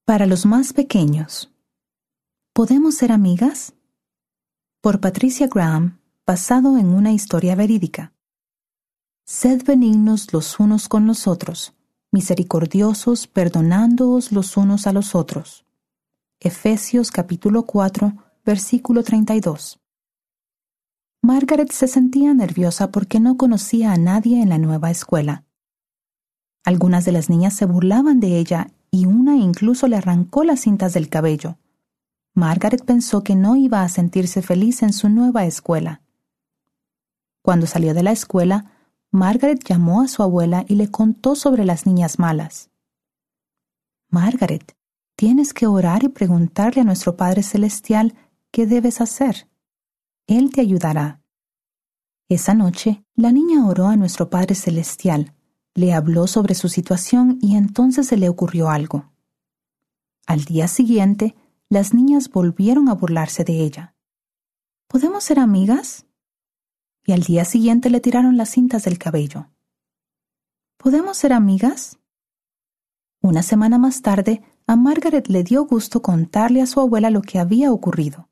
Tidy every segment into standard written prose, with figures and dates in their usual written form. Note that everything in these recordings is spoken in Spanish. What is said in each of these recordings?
Para los más pequeños, ¿podemos ser amigas? Por Patricia Graham, basado en una historia verídica. Sed benignos los unos con los otros, misericordiosos, perdonándoos los unos a los otros. Efesios capítulo 4, versículo 32. Margaret se sentía nerviosa porque no conocía a nadie en la nueva escuela. Algunas de las niñas se burlaban de ella y una incluso le arrancó las cintas del cabello. Margaret pensó que no iba a sentirse feliz en su nueva escuela. Cuando salió de la escuela, Margaret llamó a su abuela y le contó sobre las niñas malas. Margaret, tienes que orar y preguntarle a nuestro Padre Celestial qué debes hacer. Él te ayudará. Esa noche, la niña oró a nuestro Padre Celestial, le habló sobre su situación y entonces se le ocurrió algo. Al día siguiente, las niñas volvieron a burlarse de ella. ¿Podemos ser amigas? Y al día siguiente le tiraron las cintas del cabello. ¿Podemos ser amigas? Una semana más tarde, a Margaret le dio gusto contarle a su abuela lo que había ocurrido.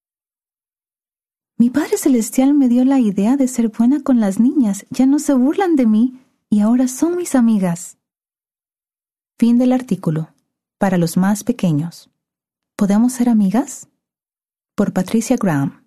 Mi Padre Celestial me dio la idea de ser buena con las niñas, ya no se burlan de mí y ahora son mis amigas. Fin del artículo. Para los más pequeños. ¿Podemos ser amigas? Por Patricia Graham.